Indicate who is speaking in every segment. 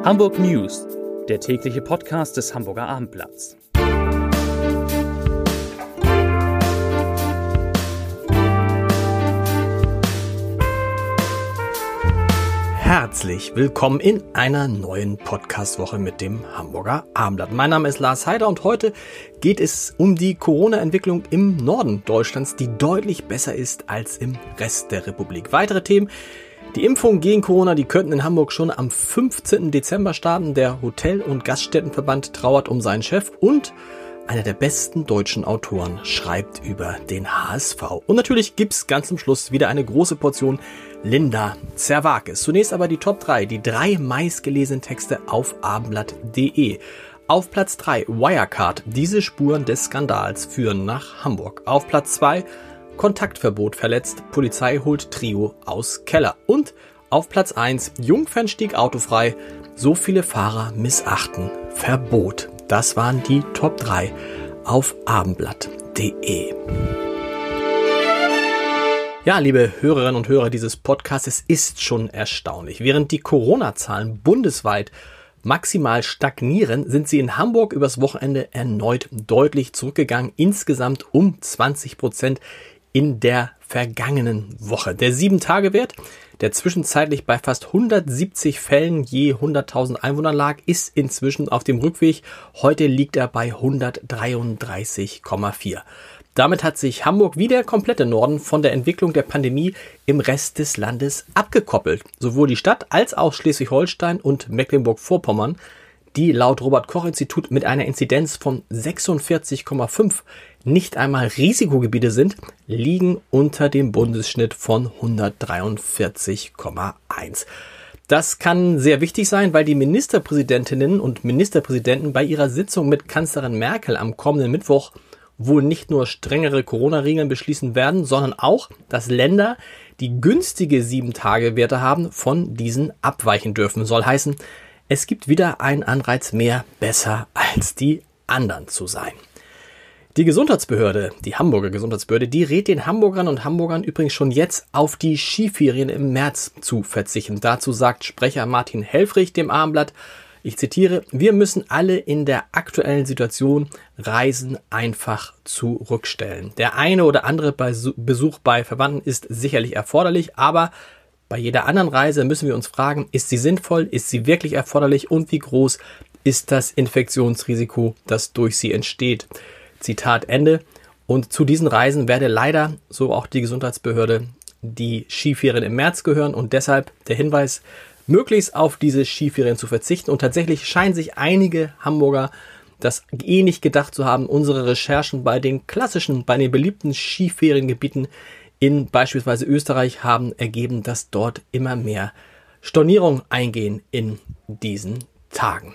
Speaker 1: Hamburg News, der tägliche Podcast des Hamburger Abendblatts.
Speaker 2: Herzlich willkommen in einer neuen Podcast-Woche mit dem Hamburger Abendblatt. Mein Name ist Lars Heider und heute geht es um die Corona-Entwicklung im Norden Deutschlands, die deutlich besser ist als im Rest der Republik. Weitere Themen: Die Impfung gegen Corona, die könnten in Hamburg schon am 15. Dezember starten. Der Hotel- und Gaststättenverband trauert um seinen Chef und einer der besten deutschen Autoren schreibt über den HSV. Und natürlich gibt's ganz zum Schluss wieder eine große Portion Linda Zerwakis. Zunächst aber die Top 3, die 3 meistgelesenen Texte auf abendblatt.de. Auf Platz 3 Wirecard, diese Spuren des Skandals führen nach Hamburg. Auf Platz 2 Kontaktverbot verletzt, Polizei holt Trio aus Keller. Und auf Platz 1 Jungfernstieg autofrei, so viele Fahrer missachten Verbot. Das waren die Top 3 auf abendblatt.de. Ja, liebe Hörerinnen und Hörer dieses Podcasts, es ist schon erstaunlich. Während die Corona-Zahlen bundesweit maximal stagnieren, sind sie in Hamburg übers Wochenende erneut deutlich zurückgegangen. Insgesamt um 20% in der vergangenen Woche. Der 7-Tage-Wert, der zwischenzeitlich bei fast 170 Fällen je 100.000 Einwohnern lag, ist inzwischen auf dem Rückweg. Heute liegt er bei 133,4. Damit hat sich Hamburg wie der komplette Norden von der Entwicklung der Pandemie im Rest des Landes abgekoppelt. Sowohl die Stadt als auch Schleswig-Holstein und Mecklenburg-Vorpommern, die laut Robert-Koch-Institut mit einer Inzidenz von 46,5 nicht einmal Risikogebiete sind, liegen unter dem Bundesschnitt von 143,1. Das kann sehr wichtig sein, weil die Ministerpräsidentinnen und Ministerpräsidenten bei ihrer Sitzung mit Kanzlerin Merkel am kommenden Mittwoch wohl nicht nur strengere Corona-Regeln beschließen werden, sondern auch, dass Länder, die günstige 7-Tage-Werte haben, von diesen abweichen dürfen. Soll heißen, es gibt wieder einen Anreiz mehr, besser als die anderen zu sein. Die Gesundheitsbehörde, die Hamburger Gesundheitsbehörde, die rät den Hamburgern und Hamburgern übrigens schon jetzt auf die Skiferien im März zu verzichten. Dazu sagt Sprecher Martin Helfrich dem Abendblatt, ich zitiere, wir müssen alle in der aktuellen Situation Reisen einfach zurückstellen. Der eine oder andere Besuch bei Verwandten ist sicherlich erforderlich, aber bei jeder anderen Reise müssen wir uns fragen, ist sie sinnvoll, ist sie wirklich erforderlich und wie groß ist das Infektionsrisiko, das durch sie entsteht. Zitat Ende. Und zu diesen Reisen werde leider, so auch die Gesundheitsbehörde, die Skiferien im März gehören und deshalb der Hinweis, möglichst auf diese Skiferien zu verzichten. Und tatsächlich scheinen sich einige Hamburger das ähnlich gedacht zu haben. Unsere Recherchen bei den beliebten Skiferiengebieten in beispielsweise Österreich haben ergeben, dass dort immer mehr Stornierungen eingehen in diesen Tagen.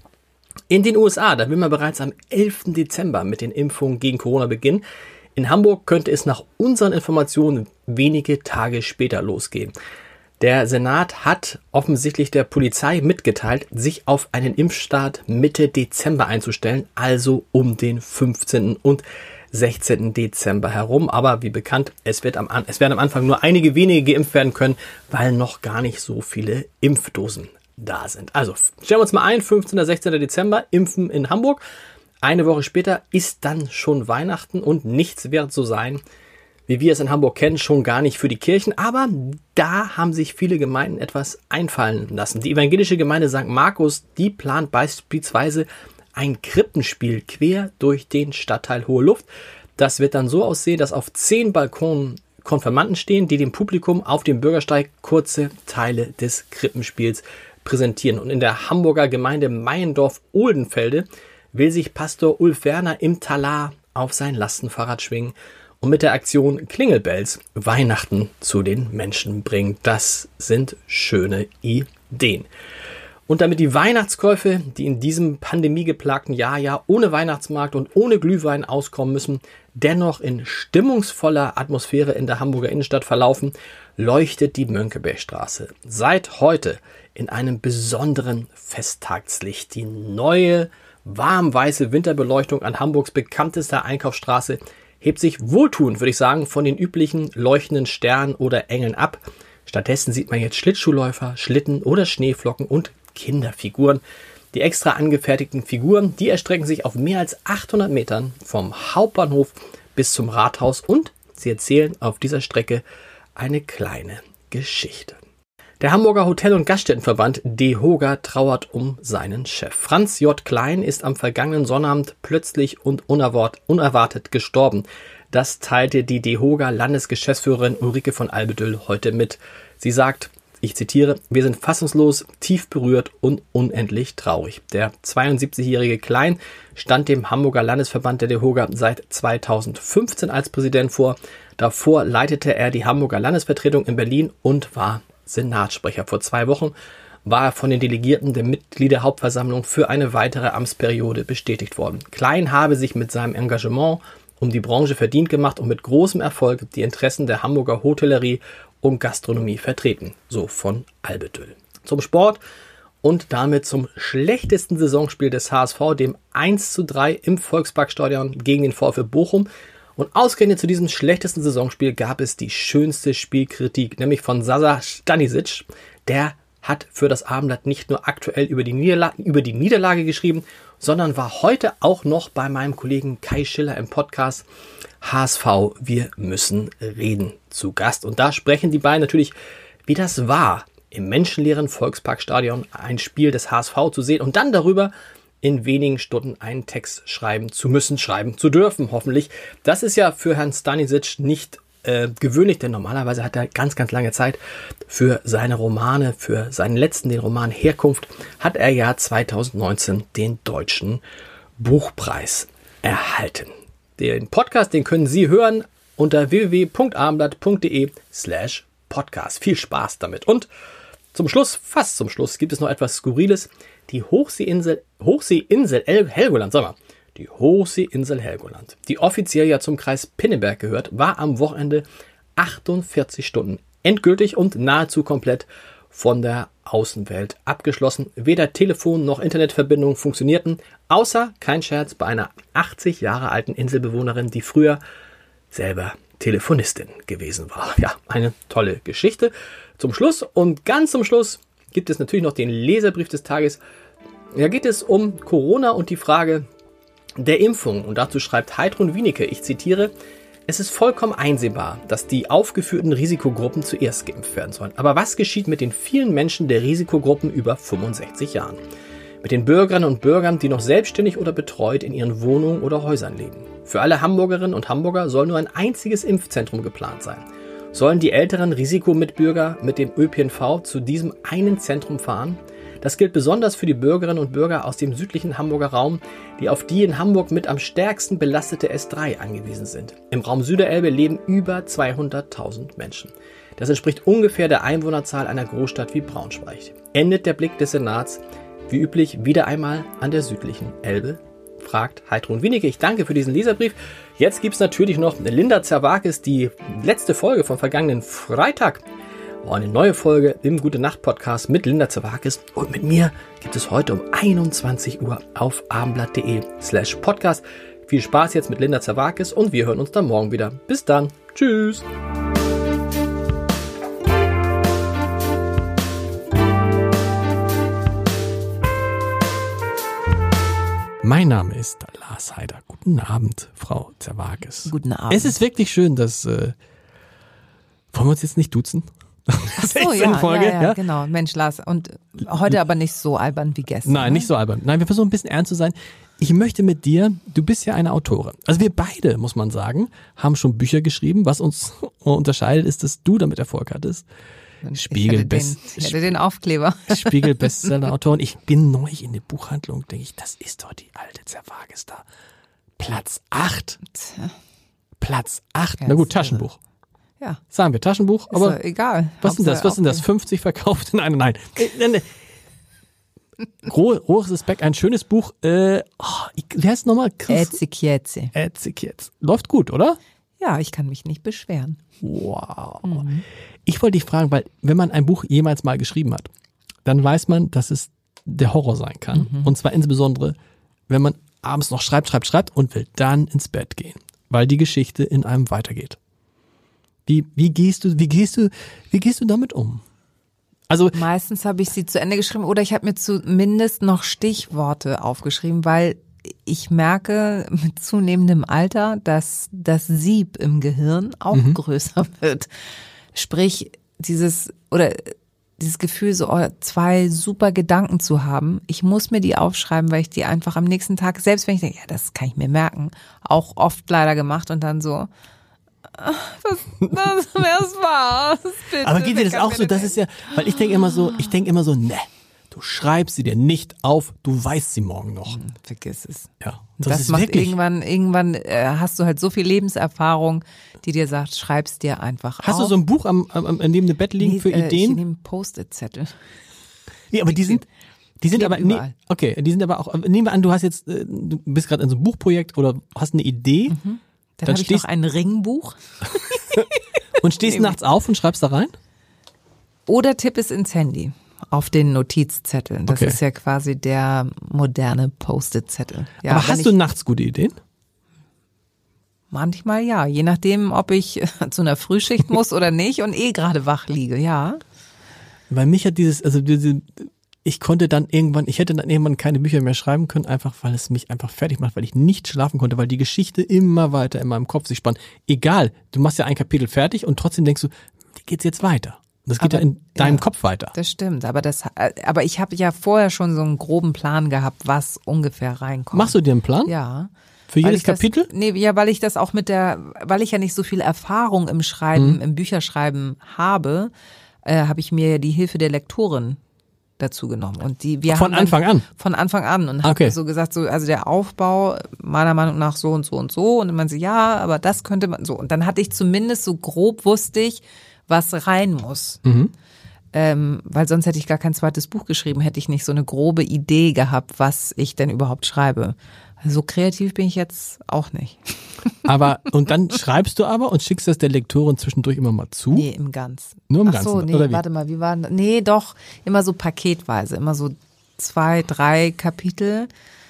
Speaker 2: In den USA, da will man bereits am 11. Dezember mit den Impfungen gegen Corona beginnen. In Hamburg könnte es nach unseren Informationen wenige Tage später losgehen. Der Senat hat offensichtlich der Polizei mitgeteilt, sich auf einen Impfstart Mitte Dezember einzustellen, also um den 15. und 16. Dezember herum. Aber wie bekannt, es werden am Anfang nur einige wenige geimpft werden können, weil noch gar nicht so viele Impfdosen da sind. Also stellen wir uns mal ein, 15. oder 16. Dezember, Impfen in Hamburg. Eine Woche später ist dann schon Weihnachten und nichts wird so sein, wie wir es in Hamburg kennen, schon gar nicht für die Kirchen. Aber da haben sich viele Gemeinden etwas einfallen lassen. Die evangelische Gemeinde St. Markus, die plant beispielsweise ein Krippenspiel quer durch den Stadtteil Hohe Luft. Das wird dann so aussehen, dass auf 10 Balkonen Konfirmanden stehen, die dem Publikum auf dem Bürgersteig kurze Teile des Krippenspiels präsentieren. Und in der Hamburger Gemeinde Meiendorf-Ohlenfelde will sich Pastor Ulf Werner im Talar auf sein Lastenfahrrad schwingen und mit der Aktion Klingelbells Weihnachten zu den Menschen bringen. Das sind schöne Ideen. Und damit die Weihnachtskäufe, die in diesem pandemiegeplagten Jahr ja ohne Weihnachtsmarkt und ohne Glühwein auskommen müssen, dennoch in stimmungsvoller Atmosphäre in der Hamburger Innenstadt verlaufen, leuchtet die Mönckebergstraße seit heute in einem besonderen Festtagslicht. Die neue, warmweiße Winterbeleuchtung an Hamburgs bekanntester Einkaufsstraße hebt sich wohltuend, würde ich sagen, von den üblichen leuchtenden Sternen oder Engeln ab. Stattdessen sieht man jetzt Schlittschuhläufer, Schlitten oder Schneeflocken und Kinderfiguren. Die extra angefertigten Figuren, die erstrecken sich auf mehr als 800 Metern vom Hauptbahnhof bis zum Rathaus und sie erzählen auf dieser Strecke eine kleine Geschichte. Der Hamburger Hotel- und Gaststättenverband DEHOGA trauert um seinen Chef. Franz J. Klein ist am vergangenen Sonnabend plötzlich und unerwartet gestorben. Das teilte die DEHOGA-Landesgeschäftsführerin Ulrike von Albedüll heute mit. Sie sagt, ich zitiere, wir sind fassungslos, tief berührt und unendlich traurig. Der 72-jährige Klein stand dem Hamburger Landesverband der DEHOGA seit 2015 als Präsident vor. Davor leitete er die Hamburger Landesvertretung in Berlin und war Senatssprecher. Vor 2 Wochen war er von den Delegierten der Mitgliederhauptversammlung für eine weitere Amtsperiode bestätigt worden. Klein habe sich mit seinem Engagement um die Branche verdient gemacht und mit großem Erfolg die Interessen der Hamburger Hotellerie und Gastronomie vertreten. So von Albedüll. Zum Sport und damit zum schlechtesten Saisonspiel des HSV, dem 1:3 im Volksparkstadion gegen den VfL Bochum. Und ausgerechnet zu diesem schlechtesten Saisonspiel gab es die schönste Spielkritik, nämlich von Sasa Stanisic. Der hat für das Abendblatt nicht nur aktuell über die Niederlage geschrieben, sondern war heute auch noch bei meinem Kollegen Kai Schiller im Podcast HSV, wir müssen reden, zu Gast. Und da sprechen die beiden natürlich, wie das war, im menschenleeren Volksparkstadion ein Spiel des HSV zu sehen und dann darüber in wenigen Stunden einen Text schreiben zu müssen, schreiben zu dürfen, hoffentlich. Das ist ja für Herrn Stanisic nicht gewöhnlich, denn normalerweise hat er ganz, ganz lange Zeit für seine Romane, für seinen letzten, den Roman Herkunft, hat er ja 2019 den Deutschen Buchpreis erhalten. Den Podcast, den können Sie hören unter www.abendblatt.de/podcast. Viel Spaß damit. Und zum Schluss, fast zum Schluss, gibt es noch etwas Skurriles. Die Hochseeinsel Helgoland, die Hochseeinsel Helgoland, die offiziell ja zum Kreis Pinneberg gehört, war am Wochenende 48 Stunden endgültig und nahezu komplett von der Außenwelt abgeschlossen. Weder Telefon noch Internetverbindungen funktionierten, außer, kein Scherz, bei einer 80 Jahre alten Inselbewohnerin, die früher selber Telefonistin gewesen war. Ja, eine tolle Geschichte. Zum Schluss und ganz zum Schluss gibt es natürlich noch den Leserbrief des Tages. Da geht es um Corona und die Frage der Impfung. Und dazu schreibt Heidrun Wienicke, ich zitiere, es ist vollkommen einsehbar, dass die aufgeführten Risikogruppen zuerst geimpft werden sollen. Aber was geschieht mit den vielen Menschen der Risikogruppen über 65 Jahren? Mit den Bürgerinnen und Bürgern, die noch selbstständig oder betreut in ihren Wohnungen oder Häusern leben? Für alle Hamburgerinnen und Hamburger soll nur ein einziges Impfzentrum geplant sein. Sollen die älteren Risikomitbürger mit dem ÖPNV zu diesem einen Zentrum fahren? Das gilt besonders für die Bürgerinnen und Bürger aus dem südlichen Hamburger Raum, die auf die in Hamburg mit am stärksten belastete S3 angewiesen sind. Im Raum Süderelbe leben über 200.000 Menschen. Das entspricht ungefähr der Einwohnerzahl einer Großstadt wie Braunschweig. Endet der Blick des Senats, wie üblich, wieder einmal an der südlichen Elbe? Fragt Heidrun Wienicke. Ich danke für diesen Leserbrief. Jetzt gibt es natürlich noch Linda Zerwakis, die letzte Folge vom vergangenen Freitag. Eine neue Folge im Gute-Nacht-Podcast mit Linda Zerwakis und mit mir gibt es heute um 21 Uhr auf abendblatt.de/podcast. Viel Spaß jetzt mit Linda Zerwakis und wir hören uns dann morgen wieder. Bis dann. Tschüss. Mein Name ist Lars Heider. Guten Abend, Frau Zerwakis.
Speaker 3: Guten Abend.
Speaker 2: Es ist wirklich schön, dass... wollen wir uns jetzt nicht duzen?
Speaker 3: Ach so, ja, genau. Mensch, Lars. Und heute aber nicht so albern wie gestern.
Speaker 2: Nein, nicht so albern. Nein, wir versuchen ein bisschen ernst zu sein. Ich möchte mit dir, du bist ja eine Autorin. Also wir beide, muss man sagen, haben schon Bücher geschrieben. Was uns unterscheidet, ist, dass du damit Erfolg hattest.
Speaker 3: Ich hätte den Aufkleber.
Speaker 2: Spiegel-Bestseller-Autorin. Ich bin neu in der Buchhandlung, denke ich, das ist doch die alte Zerwakis da. Platz 8. Platz 8. Na gut, Taschenbuch.
Speaker 3: Ja.
Speaker 2: Sagen wir Taschenbuch, aber
Speaker 3: ist egal.
Speaker 2: Was sind das? 50 verkauft in einem? Nein. Großes Respekt, ein schönes Buch. Wie heißt es nochmal?
Speaker 3: Etzikietzi.
Speaker 2: Läuft gut, oder?
Speaker 3: Ja, ich kann mich nicht beschweren.
Speaker 2: Wow. Ich wollte dich fragen, weil wenn man ein Buch jemals mal geschrieben hat, dann weiß man, dass es der Horror sein kann. Und zwar insbesondere, wenn man abends noch schreibt und will dann ins Bett gehen, weil die Geschichte in einem weitergeht. Wie gehst du damit um? Also
Speaker 3: meistens habe ich sie zu Ende geschrieben oder ich habe mir zumindest noch Stichworte aufgeschrieben, weil ich merke mit zunehmendem Alter, dass das Sieb im Gehirn auch größer wird. Sprich, dieses Gefühl, so 2 super Gedanken zu haben. Ich muss mir die aufschreiben, weil ich die einfach am nächsten Tag, selbst wenn ich denke, ja, das kann ich mir merken, auch oft leider gemacht und dann so, das war's. Bitte,
Speaker 2: aber geht dir das auch so, das ist ja, weil ich denke immer so, ne, du schreibst sie dir nicht auf, du weißt sie morgen noch.
Speaker 3: Vergiss es.
Speaker 2: Ja,
Speaker 3: das
Speaker 2: ist
Speaker 3: macht
Speaker 2: wirklich.
Speaker 3: Irgendwann hast du halt so viel Lebenserfahrung, die dir sagt, schreib's dir einfach auf.
Speaker 2: Hast du so ein Buch neben dem Bett liegen für Ideen?
Speaker 3: Ich nehme Post-it-Zettel.
Speaker 2: Ja, aber die sind aber
Speaker 3: überall.
Speaker 2: Okay, die sind aber auch, nehmen wir an, du bist gerade in so einem Buchprojekt oder hast eine Idee.
Speaker 3: Dann habe ich noch ein Ringbuch.
Speaker 2: Und stehst nachts auf und schreibst da rein?
Speaker 3: Oder tipp es ins Handy auf den Notizzetteln. Das ist ja quasi der moderne Post-it-Zettel. Ja,
Speaker 2: aber hast du nachts gute Ideen?
Speaker 3: Manchmal ja, je nachdem, ob ich zu einer Frühschicht muss oder nicht und gerade wach liege, ja.
Speaker 2: Weil mich hat ich hätte dann irgendwann keine Bücher mehr schreiben können, einfach weil es mich einfach fertig macht, weil ich nicht schlafen konnte, weil die Geschichte immer weiter in meinem Kopf sich spannt. Egal, du machst ja ein Kapitel fertig und trotzdem denkst du, wie geht's jetzt weiter? Und das geht ja in deinem Kopf weiter.
Speaker 3: Das stimmt, aber ich habe ja vorher schon so einen groben Plan gehabt, was ungefähr reinkommt.
Speaker 2: Machst du dir einen Plan?
Speaker 3: Ja.
Speaker 2: Für jedes Kapitel?
Speaker 3: Weil ich das auch weil ich ja nicht so viel Erfahrung im Schreiben, im Bücherschreiben habe, habe ich mir die Hilfe der Lektorin dazu genommen. Und
Speaker 2: von Anfang an?
Speaker 3: Von Anfang an. Und habe so gesagt, also der Aufbau meiner Meinung nach so und so und so. Und dann man so, ja, aber das könnte man so. Und dann hatte ich zumindest so grob wusste ich, was rein muss. Weil sonst hätte ich gar kein zweites Buch geschrieben, hätte ich nicht so eine grobe Idee gehabt, was ich denn überhaupt schreibe. So kreativ bin ich jetzt auch nicht.
Speaker 2: Und dann schreibst du aber und schickst das der Lektorin zwischendurch immer mal zu?
Speaker 3: Nee, im Ganzen.
Speaker 2: Nur im Ganzen?
Speaker 3: Ach so, nee,
Speaker 2: oder wie?
Speaker 3: Warte mal, wie war das? Nee, doch, immer so paketweise, immer so 2, 3 Kapitel,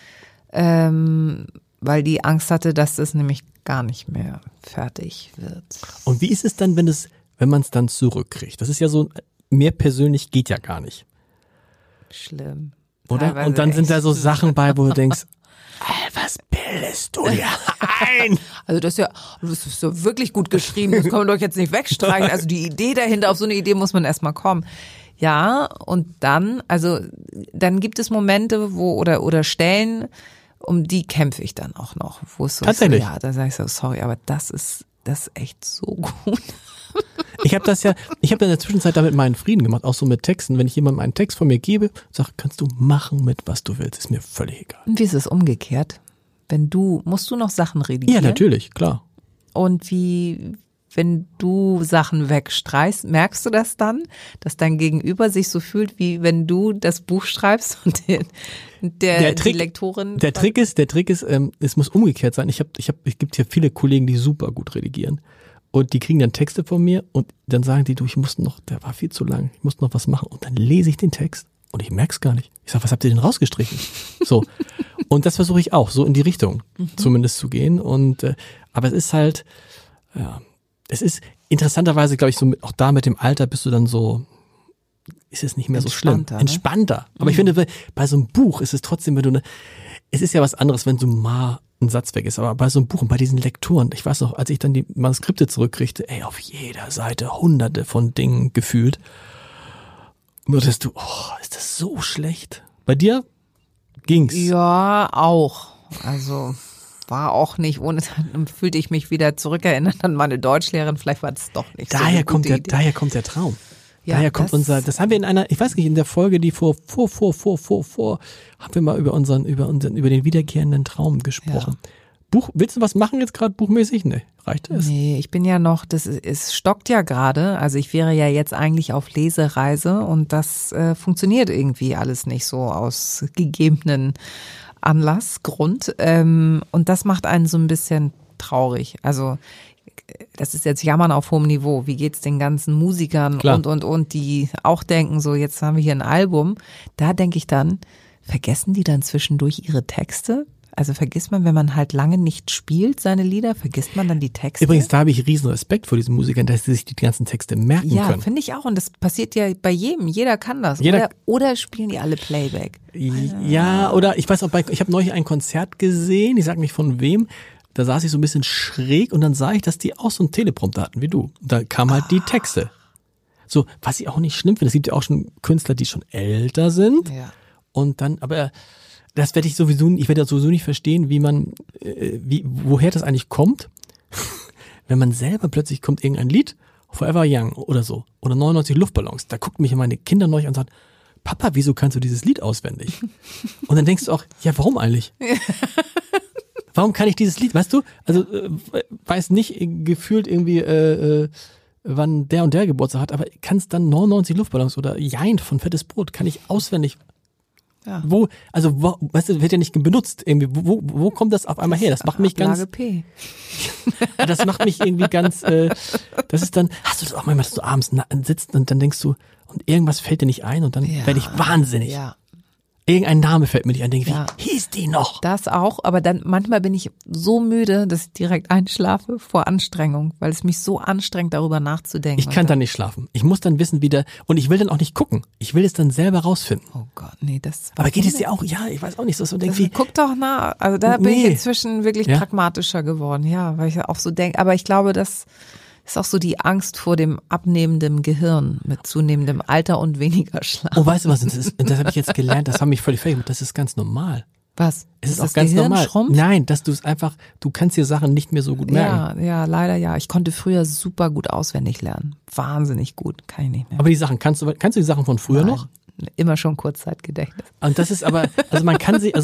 Speaker 3: weil die Angst hatte, dass das nämlich gar nicht mehr fertig wird.
Speaker 2: Und wie ist es dann, wenn man es dann zurückkriegt? Das ist ja so, mehr persönlich geht ja gar nicht.
Speaker 3: Schlimm.
Speaker 2: Oder?
Speaker 3: Teilweise
Speaker 2: Und dann sind da so
Speaker 3: echt.
Speaker 2: Sachen bei, wo du denkst, was bildest du dir ein?
Speaker 3: Also das ist ja wirklich gut geschrieben, das kann man doch jetzt nicht wegstreichen. Also die Idee dahinter, auf so eine Idee muss man erstmal kommen. Ja, und dann gibt es Momente, oder Stellen, um die kämpfe ich dann auch noch. Wo es so
Speaker 2: Tatsächlich?
Speaker 3: Ja, da sage ich so, sorry, aber das ist echt so gut.
Speaker 2: Ich habe in der Zwischenzeit damit meinen Frieden gemacht, auch so mit Texten. Wenn ich jemandem einen Text von mir gebe, sag, kannst du machen mit, was du willst, ist mir völlig egal.
Speaker 3: Und wie ist es umgekehrt? Musst du noch Sachen redigieren?
Speaker 2: Ja, natürlich, klar.
Speaker 3: Und wenn du Sachen wegstreichst, merkst du das dann, dass dein Gegenüber sich so fühlt, wie wenn du das Buch schreibst und die Lektorin.
Speaker 2: Der Trick ist, es muss umgekehrt sein. Es gibt hier viele Kollegen, die super gut redigieren. Und die kriegen dann Texte von mir und dann sagen die, der war viel zu lang, ich muss noch was machen. Und dann lese ich den Text und ich merk's gar nicht. Ich sag, was habt ihr denn rausgestrichen? So. Und das versuche ich auch, so in die Richtung zumindest zu gehen. Und aber es ist halt, ja, es ist interessanterweise, glaube ich, so auch da mit dem Alter bist du dann so, ist es nicht mehr so schlimm. Entspannter. Ne? Aber ich finde, bei so einem Buch ist es trotzdem, es ist ja was anderes, wenn du mal ein Satz weg ist, aber bei so einem Buch und bei diesen Lektoren, ich weiß noch, als ich dann die Manuskripte zurückkriegte, auf jeder Seite hunderte von Dingen gefühlt, nur dass du, ist das so schlecht? Bei dir ging's?
Speaker 3: Ja, auch. Also war auch nicht, dann fühlte ich mich wieder zurückerinnert an meine Deutschlehrerin, vielleicht war das doch nicht
Speaker 2: daher
Speaker 3: so
Speaker 2: kommt
Speaker 3: Idee.
Speaker 2: Daher kommt der Traum.
Speaker 3: Ja,
Speaker 2: daher kommt das haben wir in einer, ich weiß nicht, in der Folge, die vor, haben wir mal über den wiederkehrenden Traum gesprochen. Ja. Buch, willst du was machen jetzt gerade buchmäßig? Nee, reicht das?
Speaker 3: Nee, ich bin ja noch, es stockt ja gerade, also ich wäre ja jetzt eigentlich auf Lesereise und das funktioniert irgendwie alles nicht so aus gegebenen Grund und das macht einen so ein bisschen traurig, also das ist jetzt Jammern auf hohem Niveau. Wie geht's den ganzen Musikern und die auch denken, so jetzt haben wir hier ein Album. Da denke ich dann, vergessen die dann zwischendurch ihre Texte? Also vergisst man, wenn man halt lange nicht spielt, seine Lieder, vergisst man dann die Texte?
Speaker 2: Übrigens, da habe ich riesen Respekt vor diesen Musikern, dass sie sich die ganzen Texte merken können.
Speaker 3: Ja, finde ich auch. Und das passiert ja bei jedem. Jeder kann das. Oder spielen die alle Playback?
Speaker 2: Ja, oder ich weiß auch, ich habe neulich ein Konzert gesehen, ich sag nicht von wem, da saß ich so ein bisschen schräg und dann sah ich, dass die auch so einen Teleprompter hatten wie du. Da kamen halt die Texte. So, was ich auch nicht schlimm finde, es gibt ja auch schon Künstler, die schon älter sind.
Speaker 3: Ja.
Speaker 2: Und dann, aber ich werde das sowieso nicht verstehen, woher das eigentlich kommt, wenn man selber plötzlich kommt irgendein Lied, Forever Young oder so, oder 99 Luftballons, da gucken mich meine Kinder neulich an und sagen, Papa, wieso kannst du dieses Lied auswendig? Und dann denkst du auch, ja, warum eigentlich? Warum kann ich dieses Lied, weißt du, also weiß nicht gefühlt irgendwie, wann der und der Geburtstag hat, aber kannst dann 99 Luftballons oder Jein von Fettes Brot, kann ich auswendig. Ja. Weißt du, wird ja nicht benutzt. Irgendwie, wo kommt das auf einmal her? Das macht mich ganz.
Speaker 3: P.
Speaker 2: Das macht mich irgendwie ganz. Das ist dann. Hast du das auch manchmal, dass du abends sitzt und dann denkst du, und irgendwas fällt dir nicht ein und dann werde ich wahnsinnig. Ja. Irgendein Name fällt mir nicht ein, denke wie hieß die noch?
Speaker 3: Das auch, aber dann manchmal bin ich so müde, dass ich direkt einschlafe vor Anstrengung, weil es mich so anstrengt, darüber nachzudenken.
Speaker 2: Ich kann dann nicht schlafen. Ich muss dann wissen, und ich will dann auch nicht gucken. Ich will es dann selber rausfinden.
Speaker 3: Oh Gott, nee, das.
Speaker 2: Aber geht es dir auch? Ja, ich weiß auch nicht, so irgendwie.
Speaker 3: Guck doch nach. Also da bin ich inzwischen wirklich pragmatischer geworden, ja, weil ich auch so denke. Aber ich glaube, das ist auch so die Angst vor dem abnehmenden Gehirn mit zunehmendem Alter und weniger Schlaf.
Speaker 2: Oh, weißt du was, das habe ich jetzt gelernt, das hat mich völlig verwirrt, das ist ganz normal.
Speaker 3: Was?
Speaker 2: Es ist auch ganz
Speaker 3: Gehirn
Speaker 2: normal.
Speaker 3: Schrumpft?
Speaker 2: Nein, dass du es einfach, du kannst dir Sachen nicht mehr so gut merken.
Speaker 3: Ja, leider ja. Ich konnte früher super gut auswendig lernen. Wahnsinnig gut, kann ich nicht mehr.
Speaker 2: Aber die Sachen, kannst du die Sachen von früher noch?
Speaker 3: Immer schon Kurzzeitgedächtnis.
Speaker 2: Und das ist aber, also man kann sich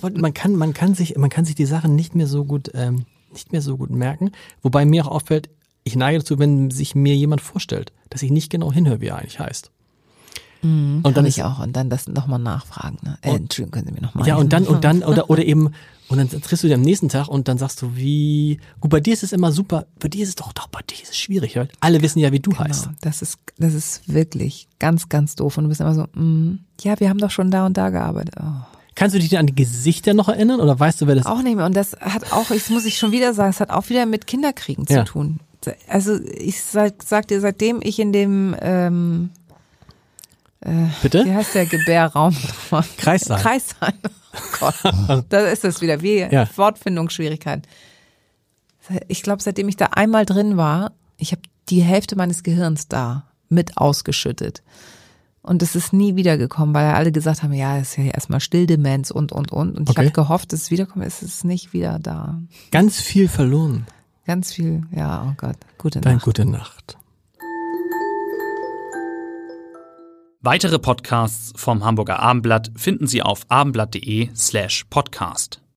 Speaker 2: die Sachen nicht mehr so gut merken. Wobei mir auch auffällt, ich neige dazu, wenn sich mir jemand vorstellt, dass ich nicht genau hinhöre, wie er eigentlich heißt.
Speaker 3: Und dann ich auch. Und dann das nochmal nachfragen. Ne? Entschuldigung, können Sie mir nochmal.
Speaker 2: Ja, und dann, oder eben, und dann triffst du dir am nächsten Tag und dann sagst du, gut, bei dir ist es immer super, bei dir ist es doch, bei dir ist es schwierig. Weil alle wissen ja, wie du heißt.
Speaker 3: Das ist wirklich ganz, ganz doof. Und du bist immer so, ja, wir haben doch schon da und da gearbeitet. Oh.
Speaker 2: Kannst du dich denn an die Gesichter noch erinnern oder weißt du, wer das ist?
Speaker 3: Auch nicht mehr. Und das hat auch, das muss ich schon wieder sagen, es hat auch wieder mit Kinderkriegen zu tun. Also ich sag dir, seitdem ich in dem
Speaker 2: Bitte?
Speaker 3: Wie heißt der Gebärraum?
Speaker 2: Kreissaal.
Speaker 3: Oh Gott, da ist es wieder. Wortfindungsschwierigkeiten. Ich glaube, seitdem ich da einmal drin war, ich habe die Hälfte meines Gehirns da mit ausgeschüttet. Und es ist nie wiedergekommen, weil alle gesagt haben, ja, es ist ja erstmal Stilldemenz und. Und ich habe gehofft, dass es wiederkommt, es ist nicht wieder da.
Speaker 2: Ganz viel verloren.
Speaker 3: Ganz viel, ja, oh Gott. Gute Nacht.
Speaker 2: Dann gute Nacht.
Speaker 1: Weitere Podcasts vom Hamburger Abendblatt finden Sie auf abendblatt.de/podcast.